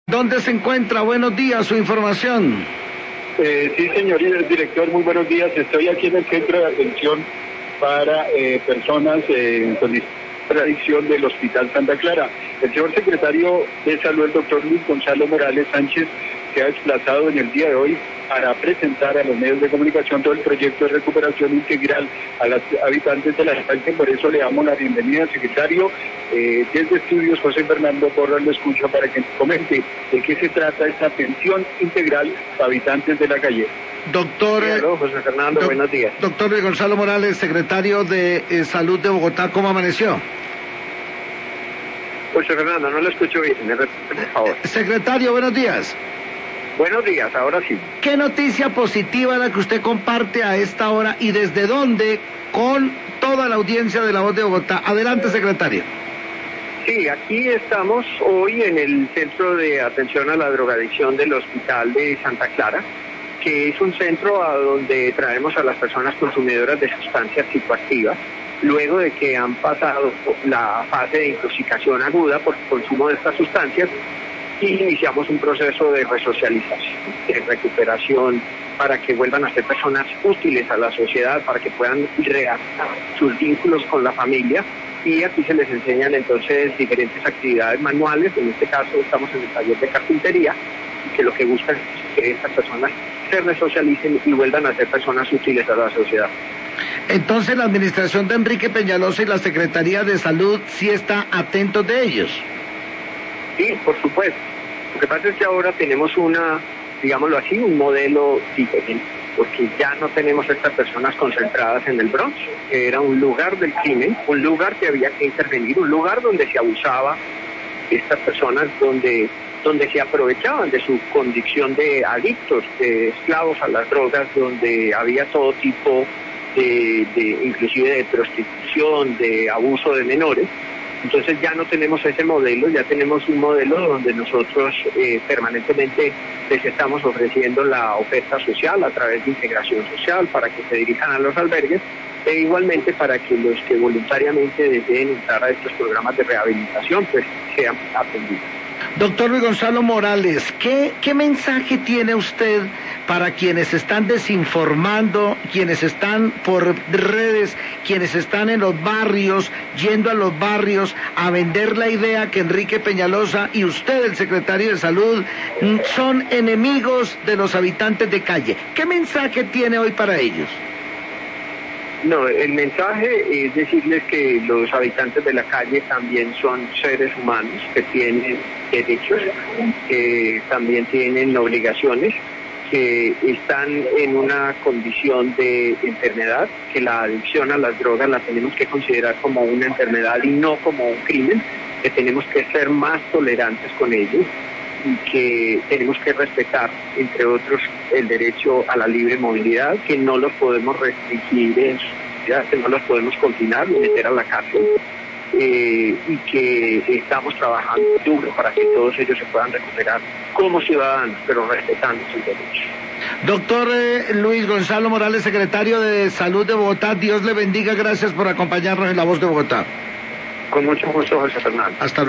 ¿Dónde se encuentra? Buenos días, su información. Sí, señor director, muy buenos días. Estoy aquí en el centro de atención para personas con adicción del Hospital Santa Clara. El señor secretario de Salud, el doctor Luis Gonzalo Morales Sánchez, se ha desplazado en el día de hoy para presentar a los medios de comunicación todo el proyecto de recuperación integral a los habitantes de la calle. Por eso le damos la bienvenida al secretario. Desde Estudios, José Fernando Porras lo escucho para que nos comente de qué se trata esta atención integral a habitantes de la calle. Doctor, José Fernando, buenos días. Doctor Luis Gonzalo Morales, secretario de Salud de Bogotá, ¿cómo amaneció? José Fernando, no lo escucho bien, me repite, por favor. Secretario, buenos días. Buenos días, ahora sí. ¿Qué noticia positiva la que usted comparte a esta hora y desde dónde con toda la audiencia de La Voz de Bogotá? Adelante, secretario. Sí, aquí estamos hoy en el Centro de Atención a la Drogadicción del Hospital de Santa Clara, que es un centro a donde traemos a las personas consumidoras de sustancias psicoactivas, luego de que han pasado la fase de intoxicación aguda por consumo de estas sustancias, y iniciamos un proceso de resocialización, de recuperación, para que vuelvan a ser personas útiles a la sociedad, para que puedan reactivar sus vínculos con la familia. Y aquí se les enseñan entonces diferentes actividades manuales. En este caso estamos en el taller de carpintería, que lo que busca es que estas personas se resocialicen y vuelvan a ser personas útiles a la sociedad. Entonces la administración de Enrique Peñalosa y la Secretaría de Salud sí está atentos de ellos. Sí, por supuesto. Lo que pasa es que ahora tenemos digámoslo así, un modelo diferente, porque ya no tenemos estas personas concentradas en el Bronx, que era un lugar del crimen, un lugar que había que intervenir, un lugar donde se abusaba de estas personas, donde se aprovechaban de su condición de adictos, de esclavos a las drogas, donde había todo tipo inclusive de prostitución, de abuso de menores. Entonces ya no tenemos ese modelo, ya tenemos un modelo donde nosotros permanentemente les estamos ofreciendo la oferta social a través de integración social para que se dirijan a los albergues, e igualmente para que los que voluntariamente deseen entrar a estos programas de rehabilitación pues sean atendidos. Doctor Luis Gonzalo Morales, ¿qué mensaje tiene usted para quienes están desinformando, quienes están por redes, quienes están en los barrios, yendo a los barrios a vender la idea que Enrique Peñalosa y usted, el secretario de Salud, son enemigos de los habitantes de calle? ¿Qué mensaje tiene hoy para ellos? No, el mensaje es decirles que los habitantes de la calle también son seres humanos, que tienen derechos, que también tienen obligaciones, que están en una condición de enfermedad, que la adicción a las drogas la tenemos que considerar como una enfermedad y no como un crimen, que tenemos que ser más tolerantes con ellos y que tenemos que respetar, entre otros, el derecho a la libre movilidad, que no los podemos restringir en su vida, que no los podemos confinar ni meter a la cárcel, y que estamos trabajando duro para que todos ellos se puedan recuperar como ciudadanos, pero respetando sus derechos. Doctor Luis Gonzalo Morales, secretario de Salud de Bogotá, Dios le bendiga, gracias por acompañarnos en La Voz de Bogotá. Con mucho gusto, José Fernando. Hasta luego.